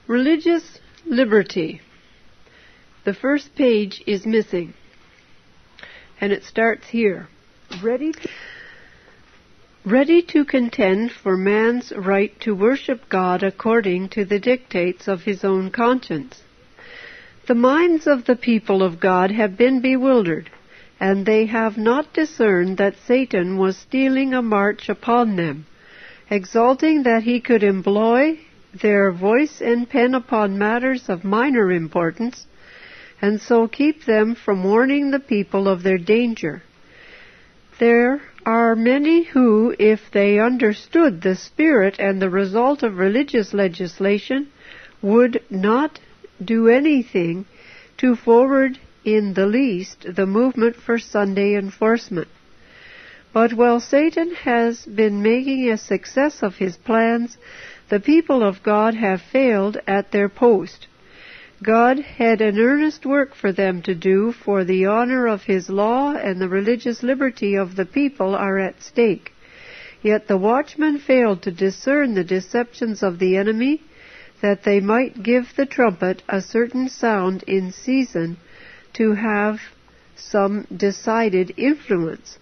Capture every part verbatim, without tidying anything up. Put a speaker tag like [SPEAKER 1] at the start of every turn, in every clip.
[SPEAKER 1] Religious liberty. The first page is missing, and it starts here. Ready to, ready to contend for man's right to worship God according to the dictates of his own conscience. The minds of the people of God have been bewildered, and they have not discerned that Satan was stealing a march upon them, exulting that he could employ their voice and pen upon matters of minor importance, and so keep them from warning the people of their danger. There are many who, if they understood the spirit and the result of religious legislation, would not do anything to forward in the least the movement for Sunday enforcement. But while Satan has been making a success of his plans, the people of God have failed at their post. God had an earnest work for them to do, for the honor of his law and the religious liberty of the people are at stake. Yet the watchmen failed to discern the deceptions of the enemy, that they might give the trumpet a certain sound in season to have some decided influence.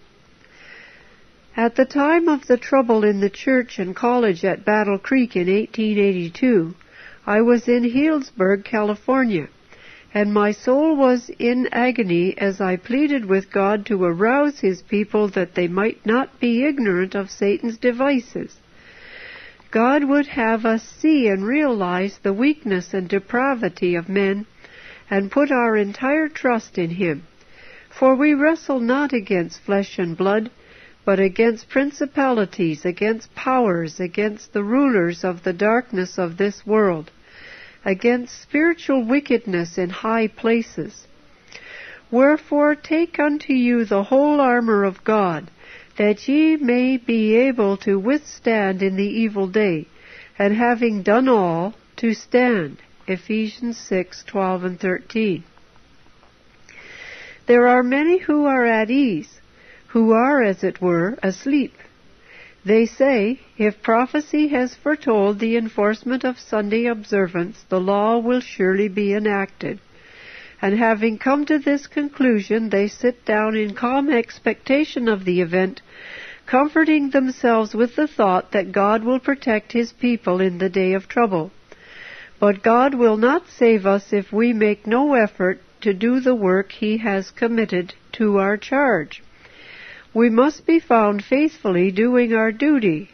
[SPEAKER 1] At the time of the trouble in the church and college at Battle Creek in eighteen eighty-two, I was in Healdsburg, California, and my soul was in agony as I pleaded with God to arouse his people that they might not be ignorant of Satan's devices. God would have us see and realize the weakness and depravity of men, and put our entire trust in him. For we wrestle not against flesh and blood, but against principalities, against powers, against the rulers of the darkness of this world, against spiritual wickedness in high places. Wherefore take unto you the whole armor of God, that ye may be able to withstand in the evil day, and having done all, to stand. Ephesians six, twelve and thirteen. There are many who are at ease, who are, as it were, asleep. They say, if prophecy has foretold the enforcement of Sunday observance, the law will surely be enacted. And having come to this conclusion, they sit down in calm expectation of the event, comforting themselves with the thought that God will protect his people in the day of trouble. But God will not save us if we make no effort to do the work he has committed to our charge. We must be found faithfully doing our duty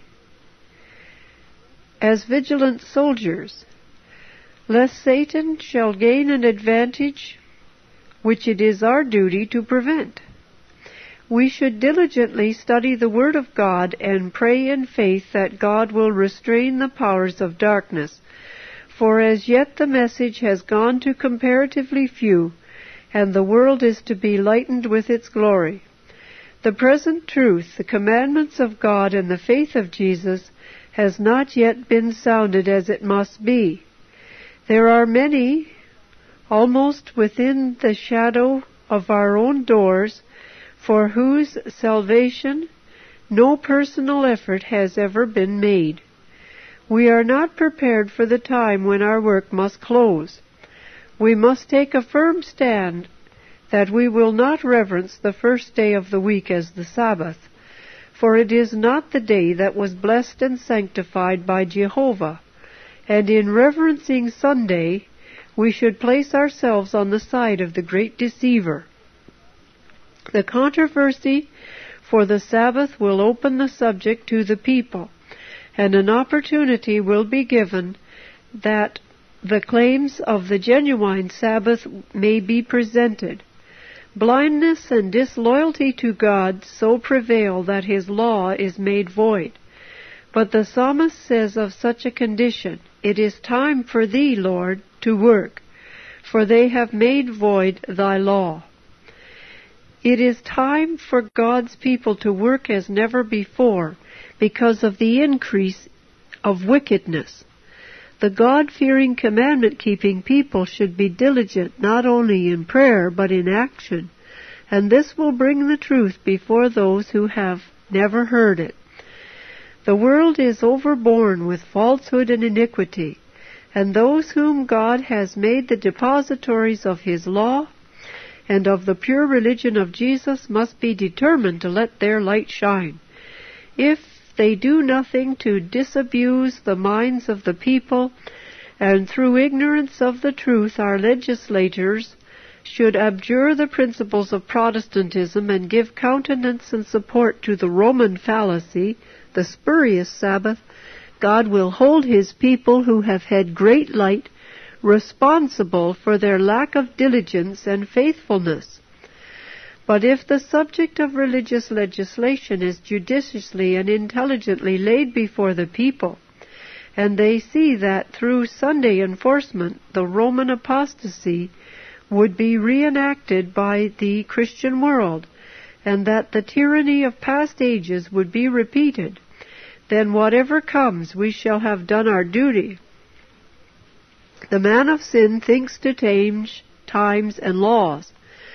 [SPEAKER 1] as vigilant soldiers, lest Satan shall gain an advantage which it is our duty to prevent. We should diligently study the Word of God and pray in faith that God will restrain the powers of darkness, for as yet the message has gone to comparatively few, and the world is to be lightened with its glory. The present truth, the commandments of God and the faith of Jesus, has not yet been sounded as it must be. There are many, almost within the shadow of our own doors, for whose salvation no personal effort has ever been made. We are not prepared for the time when our work must close. We must take a firm stand that we will not reverence the first day of the week as the Sabbath, for it is not the day that was blessed and sanctified by Jehovah, and in reverencing Sunday we should place ourselves on the side of the great deceiver. The controversy for the Sabbath will open the subject to the people, and an opportunity will be given that the claims of the genuine Sabbath may be presented. Blindness and disloyalty to God so prevail that his law is made void. But the psalmist says of such a condition, "It is time for thee, Lord, to work, for they have made void thy law." It is time for God's people to work as never before, because of the increase of wickedness. The God-fearing, commandment-keeping people should be diligent not only in prayer but in action, and this will bring the truth before those who have never heard it. The world is overborne with falsehood and iniquity, and those whom God has made the depositories of his law and of the pure religion of Jesus must be determined to let their light shine. If they do nothing to disabuse the minds of the people, and through ignorance of the truth our legislators should abjure the principles of Protestantism and give countenance and support to the Roman fallacy, the spurious Sabbath, God will hold his people who have had great light responsible for their lack of diligence and faithfulness. But if the subject of religious legislation is judiciously and intelligently laid before the people, and they see that through Sunday enforcement the Roman apostasy would be reenacted by the Christian world, and that the tyranny of past ages would be repeated, then whatever comes we shall have done our duty. The man of sin thinks to change times and laws.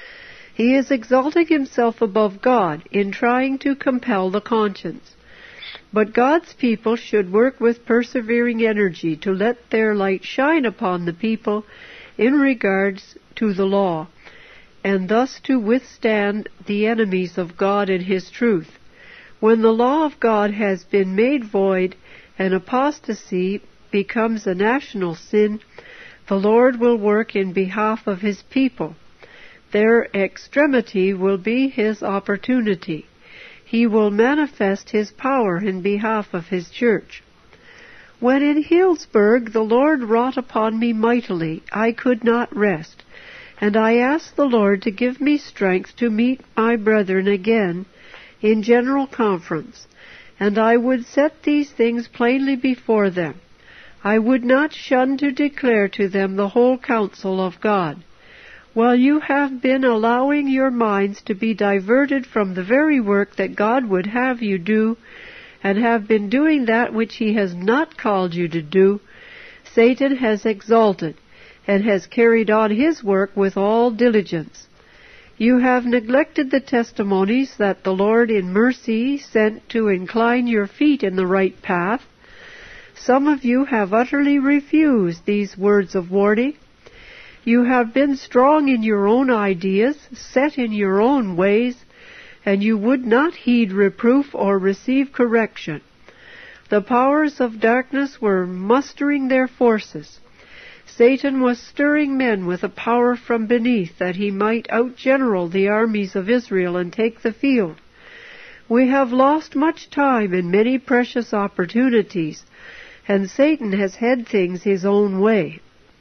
[SPEAKER 1] He is exalting himself above God in trying to compel the conscience. But God's people should work with persevering energy to let their light shine upon the people in regards to the law, and thus to withstand the enemies of God and his truth. When the law of God has been made void and apostasy becomes a national sin, the Lord will work in behalf of his people. Their extremity will be his opportunity. He will manifest his power in behalf of his church. When in Healdsburg the Lord wrought upon me mightily, I could not rest, and I asked the Lord to give me strength to meet my brethren again in general conference, and I would set these things plainly before them. I would not shun to declare to them the whole counsel of God. While you have been allowing your minds to be diverted from the very work that God would have you do, and have been doing that which he has not called you to do, Satan has exalted, and has carried on his work with all diligence. You have neglected the testimonies that the Lord in mercy sent to incline your feet in the right path. Some of you have utterly refused these words of warning. You have been strong in your own ideas, set in your own ways, and you would not heed reproof or receive correction. The powers of darkness were mustering their forces. Satan was stirring men with a power from beneath, that he might outgeneral the armies of Israel and take the field. We have lost much time and many precious opportunities, and Satan has had things his own way.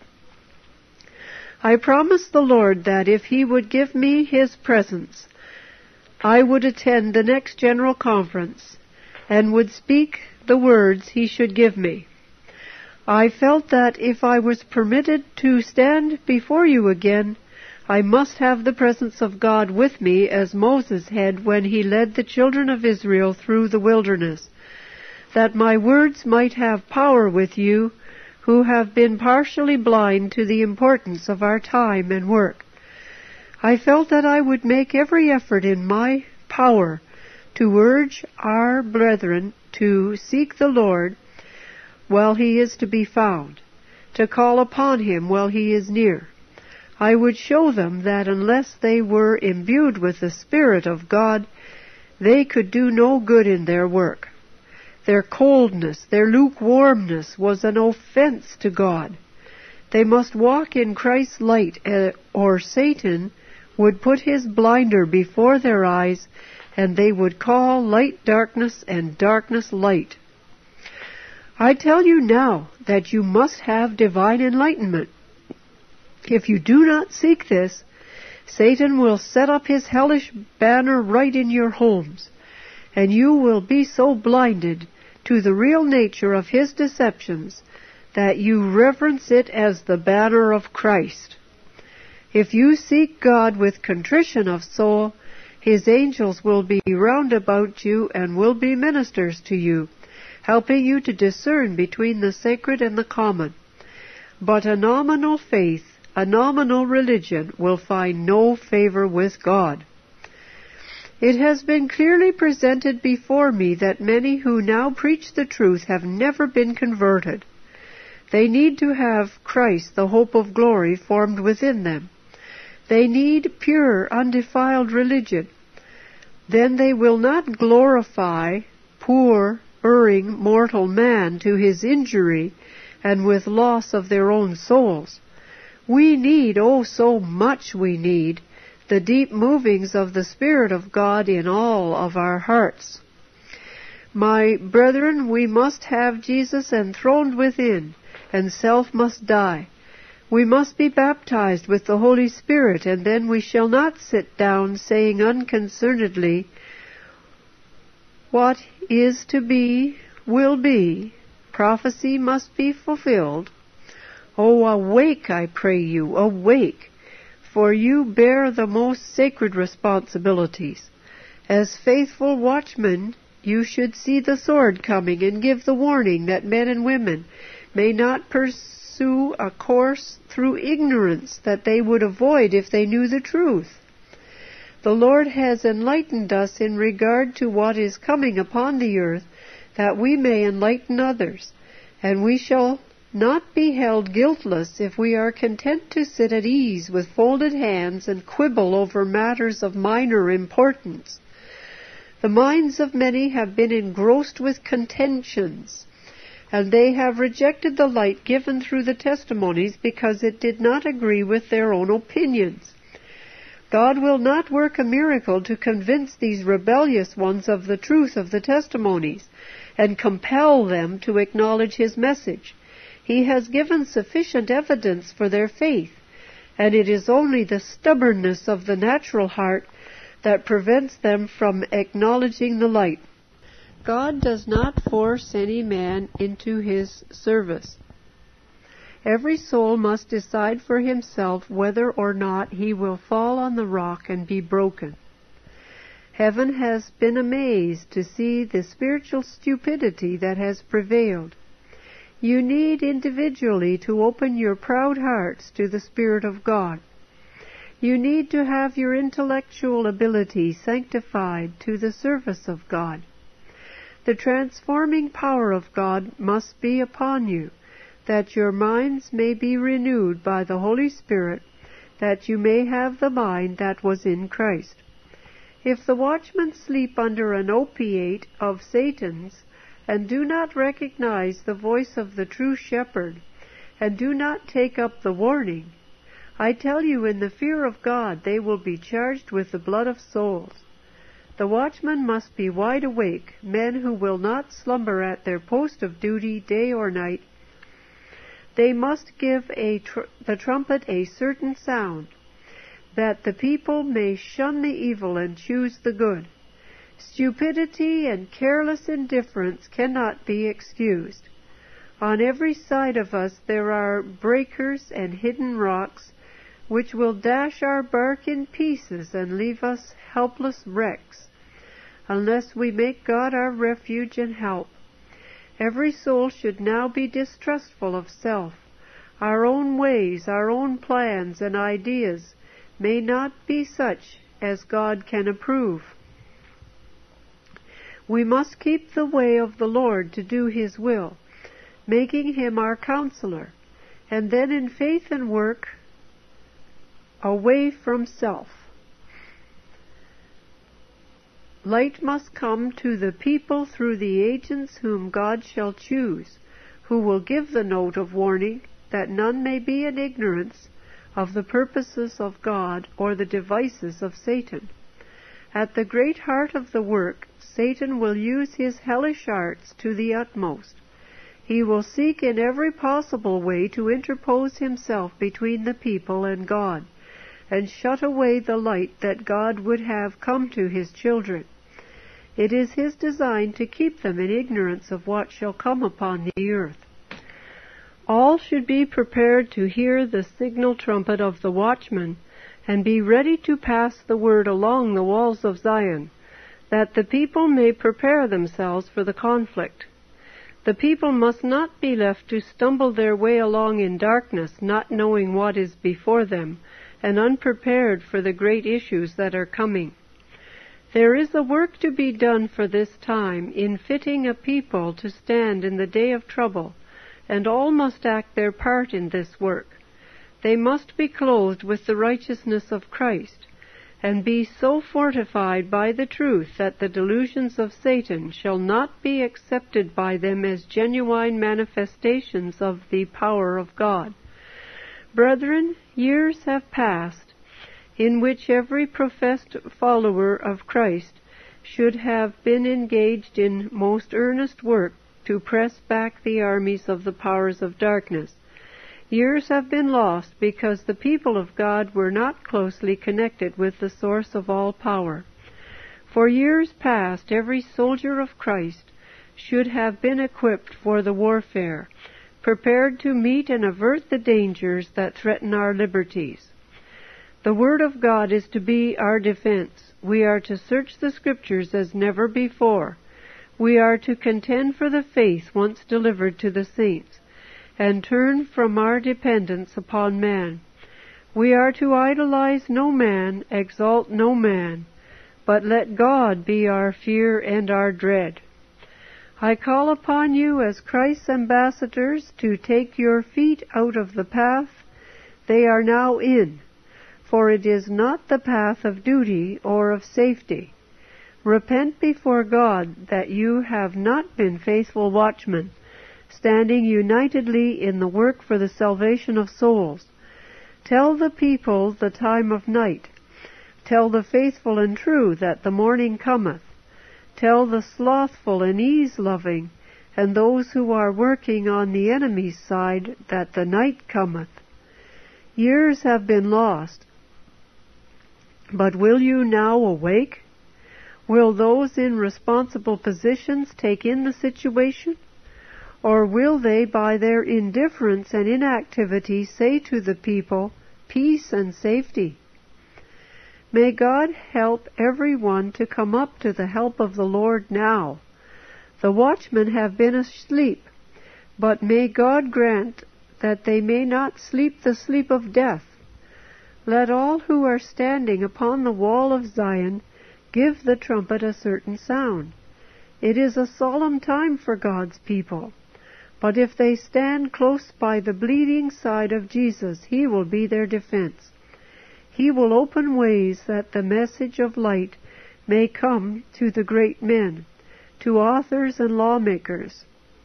[SPEAKER 1] I promised the Lord that if he would give me his presence, I would attend the next general conference, and would speak the words he should give me. I felt that if I was permitted to stand before you again, I must have the presence of God with me as Moses had when he led the children of Israel through the wilderness, that my words might have power with you who have been partially blind to the importance of our time and work. I felt that I would make every effort in my power to urge our brethren to seek the Lord while he is to be found, to call upon him while he is near. I would show them that unless they were imbued with the Spirit of God, they could do no good in their work. Their coldness, their lukewarmness was an offense to God. They must walk in Christ's light, or Satan would put his blinder before their eyes, and they would call light darkness and darkness light. I tell you now that you must have divine enlightenment. If you do not seek this, Satan will set up his hellish banner right in your homes, and you will be so blinded to the real nature of his deceptions that you reverence it as the banner of Christ. If you seek God with contrition of soul, his angels will be round about you and will be ministers to you, helping you to discern between the sacred and the common. But a nominal faith, a nominal religion, will find no favor with God. It has been clearly presented before me that many who now preach the truth have never been converted. They need to have Christ, the hope of glory, formed within them. They need pure, undefiled religion. Then they will not glorify poor, erring, mortal man to his injury and with loss of their own souls. We need, oh so much we need, the deep movings of the Spirit of God in all of our hearts. My brethren, we must have Jesus enthroned within, and self must die. We must be baptized with the Holy Spirit, and then we shall not sit down saying unconcernedly, what is to be will be. Prophecy must be fulfilled. Oh, awake, I pray you, awake, for you bear the most sacred responsibilities. As faithful watchmen, you should see the sword coming and give the warning that men and women may not pursue a course through ignorance that they would avoid if they knew the truth. The Lord has enlightened us in regard to what is coming upon the earth, that we may enlighten others, and we shall not be held guiltless if we are content to sit at ease with folded hands and quibble over matters of minor importance. The minds of many have been engrossed with contentions, and they have rejected the light given through the testimonies because it did not agree with their own opinions. God will not work a miracle to convince these rebellious ones of the truth of the testimonies and compel them to acknowledge His message. He has given sufficient evidence for their faith, and it is only the stubbornness of the natural heart that prevents them from acknowledging the light. God does not force any man into His service. Every soul must decide for himself whether or not he will fall on the rock and be broken. Heaven has been amazed to see the spiritual stupidity that has prevailed. You need individually to open your proud hearts to the Spirit of God. You need to have your intellectual ability sanctified to the service of God. The transforming power of God must be upon you, that your minds may be renewed by the Holy Spirit, that you may have the mind that was in Christ. If the watchmen sleep under an opiate of Satan's, and do not recognize the voice of the true shepherd, and do not take up the warning, I tell you, in the fear of God, they will be charged with the blood of souls. The watchmen must be wide awake, men who will not slumber at their post of duty day or night. They must give a tr- the trumpet a certain sound, that the people may shun the evil and choose the good. Stupidity and careless indifference cannot be excused. On every side of us there are breakers and hidden rocks, which will dash our bark in pieces and leave us helpless wrecks, unless we make God our refuge and help. Every soul should now be distrustful of self. Our own ways, our own plans and ideas may not be such as God can approve. We must keep the way of the Lord to do His will, making Him our counselor, and then in faith and work, away from self. Light must come to the people through the agents whom God shall choose, who will give the note of warning, that none may be in ignorance of the purposes of God or the devices of Satan. At the great heart of the work, Satan will use his hellish arts to the utmost. He will seek in every possible way to interpose himself between the people and God, and shut away the light that God would have come to His children. It is His design to keep them in ignorance of what shall come upon the earth. All should be prepared to hear the signal trumpet of the watchman, and be ready to pass the word along the walls of Zion, that the people may prepare themselves for the conflict. The people must not be left to stumble their way along in darkness, not knowing what is before them, and unprepared for the great issues that are coming. There is a work to be done for this time in fitting a people to stand in the day of trouble, and all must act their part in this work. They must be clothed with the righteousness of Christ, and be so fortified by the truth that the delusions of Satan shall not be accepted by them as genuine manifestations of the power of God. Brethren, years have passed in which every professed follower of Christ should have been engaged in most earnest work to press back the armies of the powers of darkness. Years have been lost because the people of God were not closely connected with the source of all power. For years past, every soldier of Christ should have been equipped for the warfare, prepared to meet and avert the dangers that threaten our liberties. The Word of God is to be our defense. We are to search the Scriptures as never before. We are to contend for the faith once delivered to the saints, and turn from our dependence upon man. We are to idolize no man, exalt no man, but let God be our fear and our dread. I call upon you as Christ's ambassadors to take your feet out of the path they are now in, for it is not the path of duty or of safety. Repent before God that you have not been faithful watchmen, standing unitedly in the work for the salvation of souls. Tell the people the time of night. Tell the faithful and true that the morning cometh. Tell the slothful and ease-loving, and those who are working on the enemy's side, that the night cometh. Years have been lost, but will you now awake? Will those in responsible positions take in the situation? Or will they, by their indifference and inactivity, say to the people, peace and safety? May God help every one to come up to the help of the Lord now. The watchmen have been asleep, but may God grant that they may not sleep the sleep of death. Let all who are standing upon the wall of Zion give the trumpet a certain sound. It is a solemn time for God's people. But if they stand close by the bleeding side of Jesus, he will be their defense. He will open ways that the message of light may come to the great men, to authors and lawmakers.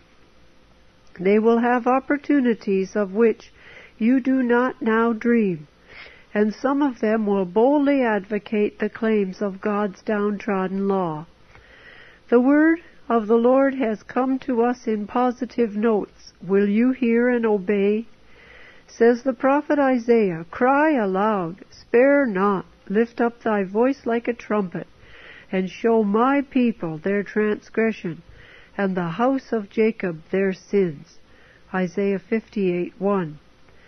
[SPEAKER 1] They will have opportunities of which you do not now dream, and some of them will boldly advocate the claims of God's downtrodden law. The word of the Lord has come to us in positive notes. Will you hear and obey? Says the prophet Isaiah, cry aloud, spare not, lift up thy voice like a trumpet, and show my people their transgression, and the house of Jacob their sins. Isaiah fifty-eight one.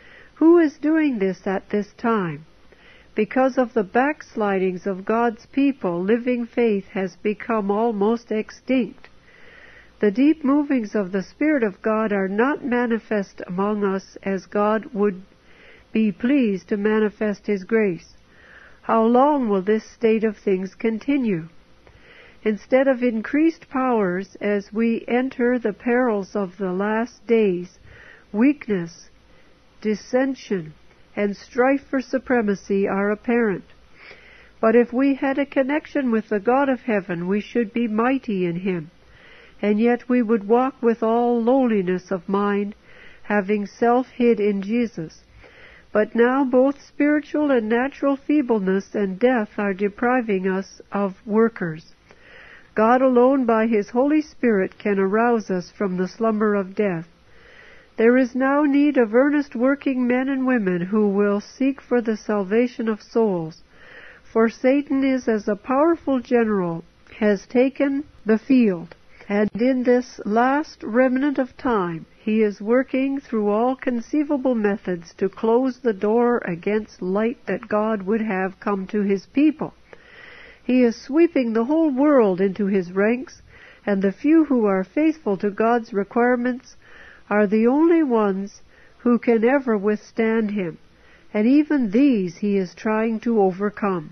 [SPEAKER 1] Who is doing this at this time? Because of the backslidings of God's people, living faith has become almost extinct. The deep movings of the Spirit of God are not manifest among us as God would be pleased to manifest His grace. How long will this state of things continue? Instead of increased powers as we enter the perils of the last days, weakness, dissension, and strife for supremacy are apparent. But if we had a connection with the God of heaven, we should be mighty in Him, and yet we would walk with all lowliness of mind, having self hid in Jesus. But now both spiritual and natural feebleness and death are depriving us of workers. God alone by His Holy Spirit can arouse us from the slumber of death. There is now need of earnest working men and women who will seek for the salvation of souls, for Satan is as a powerful general, has taken the field, and in this last remnant of time he is working through all conceivable methods to close the door against light that God would have come to His people. He is sweeping the whole world into his ranks, and the few who are faithful to God's requirements are the only ones who can ever withstand him, and even these he is trying to overcome.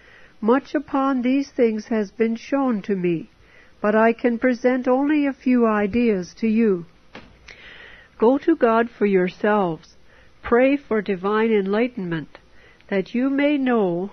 [SPEAKER 1] Much upon these things has been shown to me, but I can present only a few ideas to you. Go to God for yourselves. Pray for divine enlightenment, that you may know,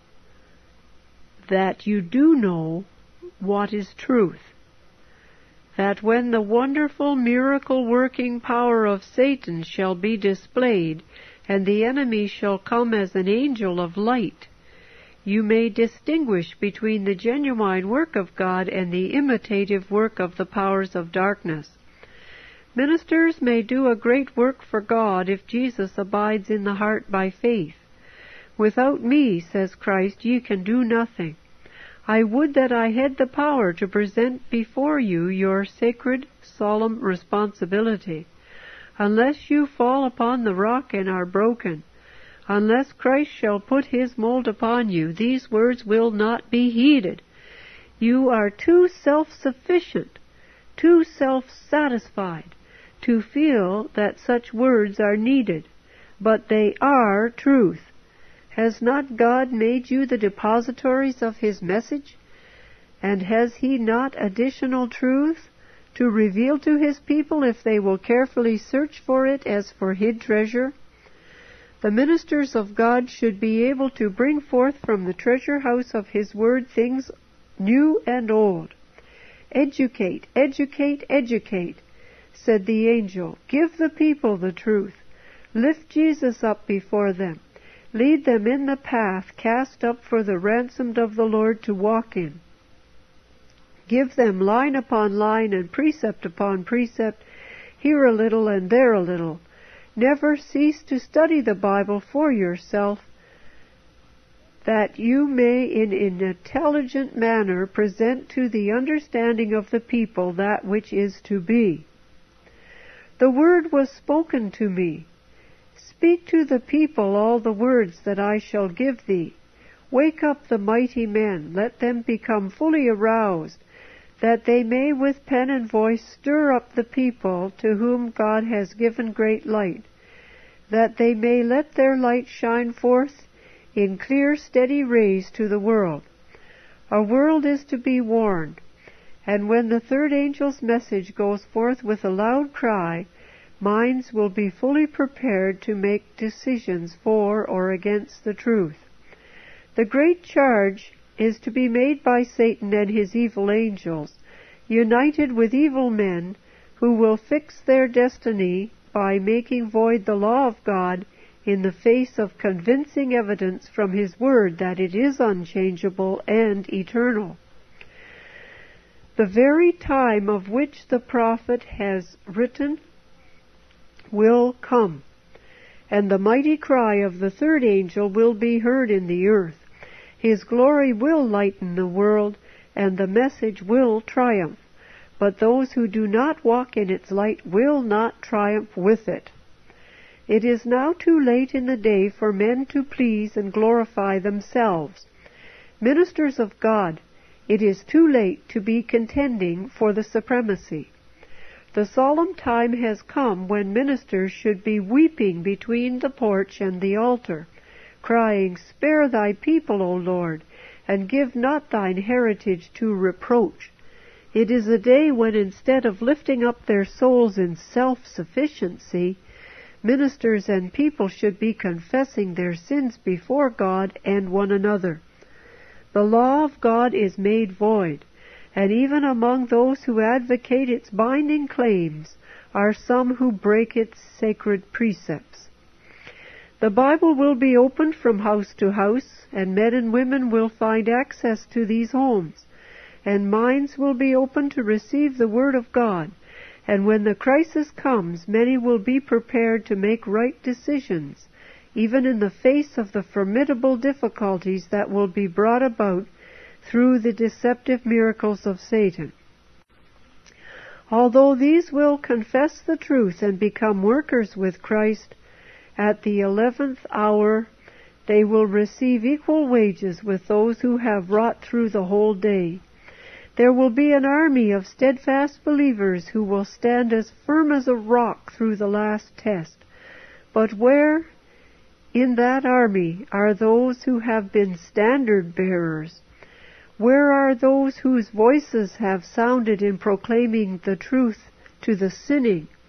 [SPEAKER 1] that you do know what is truth. That when the wonderful miracle-working power of Satan shall be displayed, and the enemy shall come as an angel of light, you may distinguish between the genuine work of God and the imitative work of the powers of darkness. Ministers may do a great work for God if Jesus abides in the heart by faith. Without me, says Christ, ye can do nothing. I would that I had the power to present before you your sacred, solemn responsibility. Unless you fall upon the rock and are broken, unless Christ shall put his mold upon you, these words will not be heeded. You are too self-sufficient, too self-satisfied, to feel that such words are needed, but they are truth. Has not God made you the depositories of his message? And has he not additional truth to reveal to his people if they will carefully search for it as for hid treasure? The ministers of God should be able to bring forth from the treasure house of his word things new and old. Educate, educate, educate, said the angel. Give the people the truth. Lift Jesus up before them. Lead them in the path cast up for the ransomed of the Lord to walk in. Give them line upon line and precept upon precept, here a little and there a little. Never cease to study the Bible for yourself, that you may in an intelligent manner present to the understanding of the people that which is to be. The word was spoken to me. Speak to the people all the words that I shall give thee. Wake up the mighty men, let them become fully aroused, that they may with pen and voice stir up the people to whom God has given great light, that they may let their light shine forth in clear, steady rays to the world. A world is to be warned, and when the third angel's message goes forth with a loud cry, minds will be fully prepared to make decisions for or against the truth. The great charge is to be made by Satan and his evil angels, united with evil men who will fix their destiny by making void the law of God in the face of convincing evidence from his word that it is unchangeable and eternal. The very time of which the prophet has written will come, and the mighty cry of the third angel will be heard in the earth. His glory will lighten the world, and the message will triumph. But those who do not walk in its light will not triumph with it. It is now too late in the day for men to please and glorify themselves. Ministers of God, it is too late to be contending for the supremacy. The solemn time has come when ministers should be weeping between the porch and the altar, crying, Spare thy people, O Lord, and give not thine heritage to reproach. It is a day when instead of lifting up their souls in self-sufficiency, ministers and people should be confessing their sins before God and one another. The law of God is made void, and even among those who advocate its binding claims are some who break its sacred precepts. The Bible will be opened from house to house, and men and women will find access to these homes, and minds will be open to receive the Word of God, and when the crisis comes, many will be prepared to make right decisions, even in the face of the formidable difficulties that will be brought about through the deceptive miracles of Satan. Although these will confess the truth and become workers with Christ, at the eleventh hour they will receive equal wages with those who have wrought through the whole day. There will be an army of steadfast believers who will stand as firm as a rock through the last test. But where in that army are those who have been standard bearers? Where are those whose voices have sounded in proclaiming the truth to the sinning,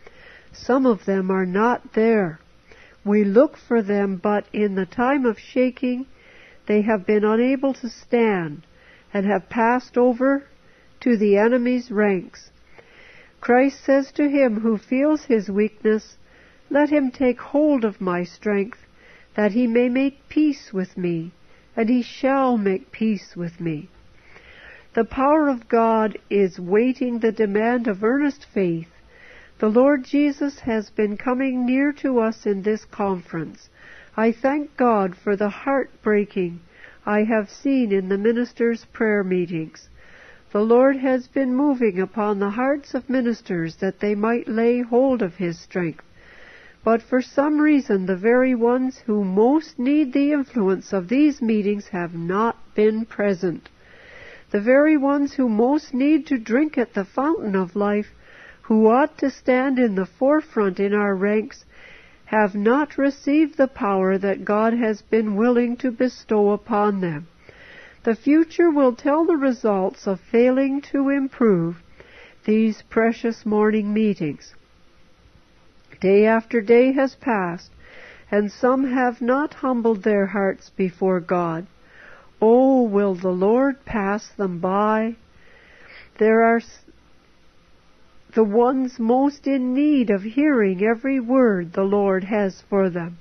[SPEAKER 1] Some of them are not there. We look for them, but in the time of shaking, they have been unable to stand and have passed over to the enemy's ranks. Christ says to him who feels his weakness, "Let him take hold of my strength, that he may make peace with me, and he shall make peace with me." The power of God is waiting the demand of earnest faith. The Lord Jesus has been coming near to us in this conference. I thank God for the heart-breaking I have seen in the ministers' prayer meetings. The Lord has been moving upon the hearts of ministers that they might lay hold of His strength. But for some reason, the very ones who most need the influence of these meetings have not been present. The very ones who most need to drink at the fountain of life, who ought to stand in the forefront in our ranks, have not received the power that God has been willing to bestow upon them. The future will tell the results of failing to improve these precious morning meetings. Day after day has passed, and some have not humbled their hearts before God. Oh, will the Lord pass them by? There are the ones most in need of hearing every word the Lord has for them.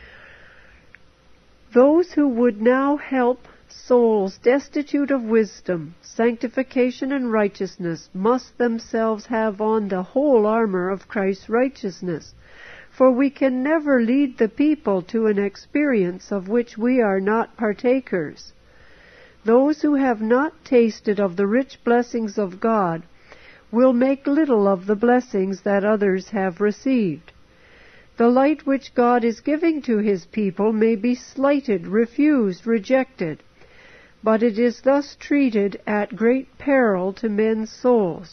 [SPEAKER 1] Those who would now help souls destitute of wisdom, sanctification, and righteousness must themselves have on the whole armor of Christ's righteousness, for we can never lead the people to an experience of which we are not partakers. Those who have not tasted of the rich blessings of God will make little of the blessings that others have received. The light which God is giving to His people may be slighted, refused, rejected, but it is thus treated at great peril to men's souls.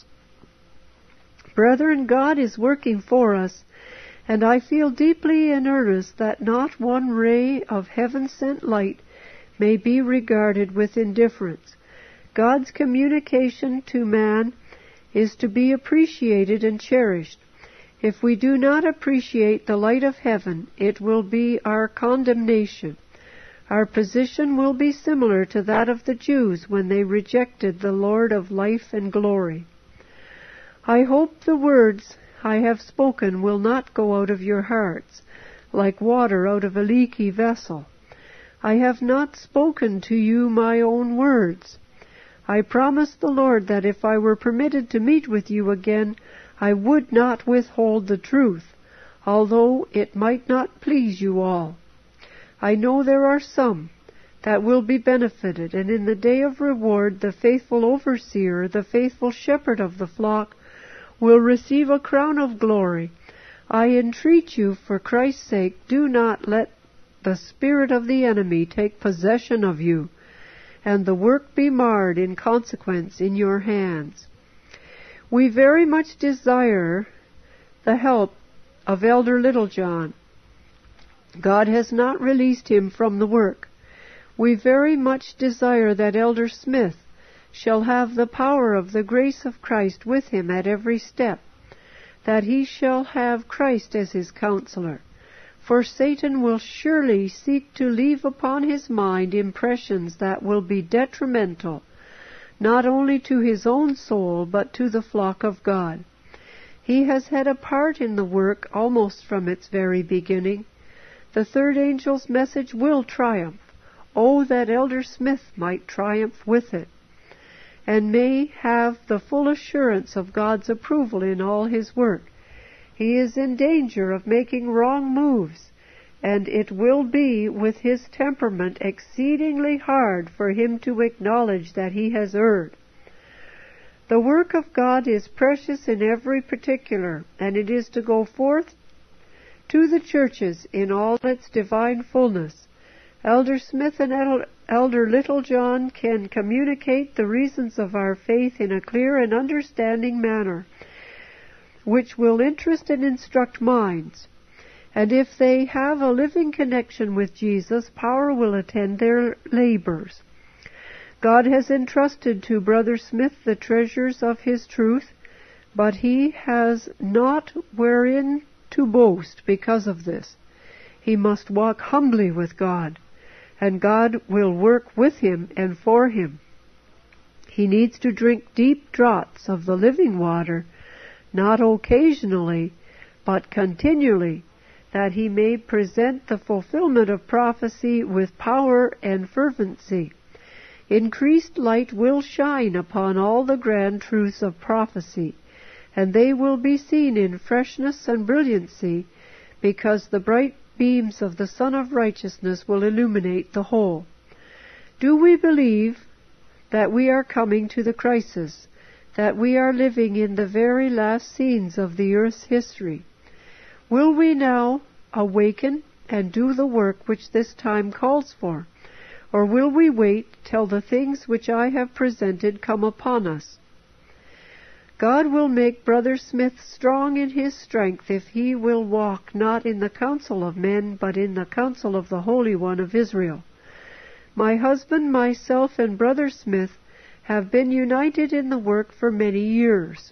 [SPEAKER 1] Brethren, God is working for us, and I feel deeply in earnest that not one ray of heaven-sent light may be regarded with indifference. God's communication to man is to be appreciated and cherished. If we do not appreciate the light of heaven, it will be our condemnation. Our position will be similar to that of the Jews when they rejected the Lord of life and glory. I hope the words I have spoken will not go out of your hearts like water out of a leaky vessel. I have not spoken to you my own words. I promised the Lord that if I were permitted to meet with you again, I would not withhold the truth, although it might not please you all. I know there are some that will be benefited, and in the day of reward the faithful overseer, the faithful shepherd of the flock, will receive a crown of glory. I entreat you, for Christ's sake, do not let the spirit of the enemy take possession of you, and the work be marred in consequence in your hands. We very much desire the help of Elder Littlejohn. God has not released him from the work. We very much desire that Elder Smith shall have the power of the grace of Christ with him at every step, that he shall have Christ as his counselor. For Satan will surely seek to leave upon his mind impressions that will be detrimental, not only to his own soul, but to the flock of God. He has had a part in the work almost from its very beginning. The third angel's message will triumph. Oh, that Elder Smith might triumph with it, and may have the full assurance of God's approval in all his work. He is in danger of making wrong moves, and it will be with his temperament exceedingly hard for him to acknowledge that he has erred. The work of God is precious in every particular, and it is to go forth to the churches in all its divine fullness. Elder Smith and Elder Littlejohn can communicate the reasons of our faith in a clear and understanding manner, which will interest and instruct minds. And if they have a living connection with Jesus, power will attend their labors. God has entrusted to Brother Smith the treasures of His truth, but he has not wherein to boast because of this. He must walk humbly with God, and God will work with him and for him. He needs to drink deep draughts of the living water, not occasionally, but continually, that he may present the fulfillment of prophecy with power and fervency. Increased light will shine upon all the grand truths of prophecy, and they will be seen in freshness and brilliancy, because the bright beams of the Sun of Righteousness will illuminate the whole. Do we believe that we are coming to the crisis, that we are living in the very last scenes of the earth's history? Will we now awaken and do the work which this time calls for, or will we wait till the things which I have presented come upon us? God will make Brother Smith strong in his strength if he will walk not in the counsel of men, but in the counsel of the Holy One of Israel. My husband, myself, and Brother Smith have been united in the work for many years.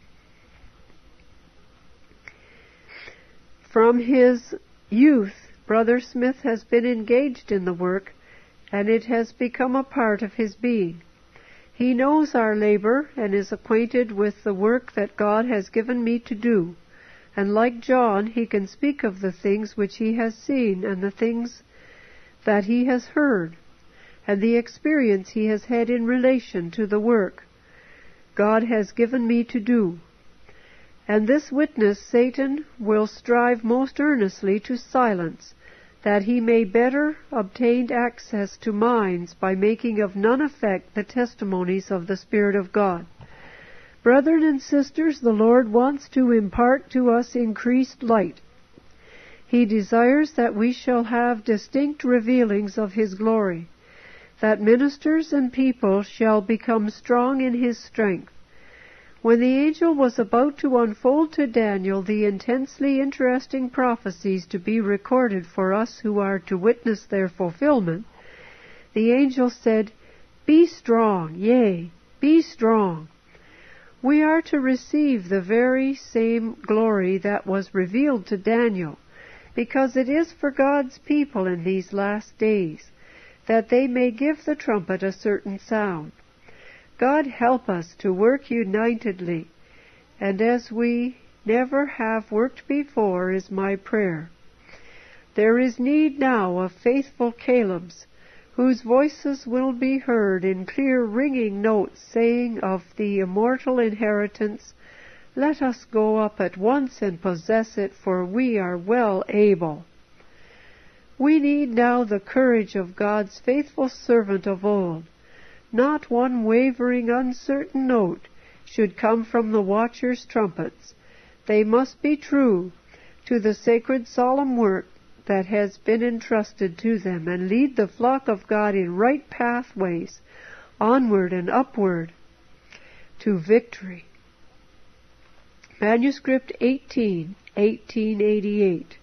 [SPEAKER 1] From his youth, Brother Smith has been engaged in the work, and it has become a part of his being. He knows our labor and is acquainted with the work that God has given me to do, and like John, he can speak of the things which he has seen and the things that he has heard, and the experience he has had in relation to the work God has given me to do. And this witness Satan will strive most earnestly to silence, that he may better obtain access to minds by making of none effect the testimonies of the Spirit of God. Brethren and sisters, the Lord wants to impart to us increased light. He desires that we shall have distinct revealings of His glory, that ministers and people shall become strong in His strength. When the angel was about to unfold to Daniel the intensely interesting prophecies to be recorded for us who are to witness their fulfillment, the angel said, "Be strong, yea, be strong." We are to receive the very same glory that was revealed to Daniel, because it is for God's people in these last days, that they may give the trumpet a certain sound. God help us to work unitedly, and as we never have worked before is my prayer. There is need now of faithful Calebs, whose voices will be heard in clear ringing notes saying of the immortal inheritance, "Let us go up at once and possess it, for we are well able." We need now the courage of God's faithful servant of old. Not one wavering, uncertain note should come from the watchers' trumpets. They must be true to the sacred solemn work that has been entrusted to them, and lead the flock of God in right pathways, onward and upward, to victory. Manuscript eighteen, eighteen eighty-eight.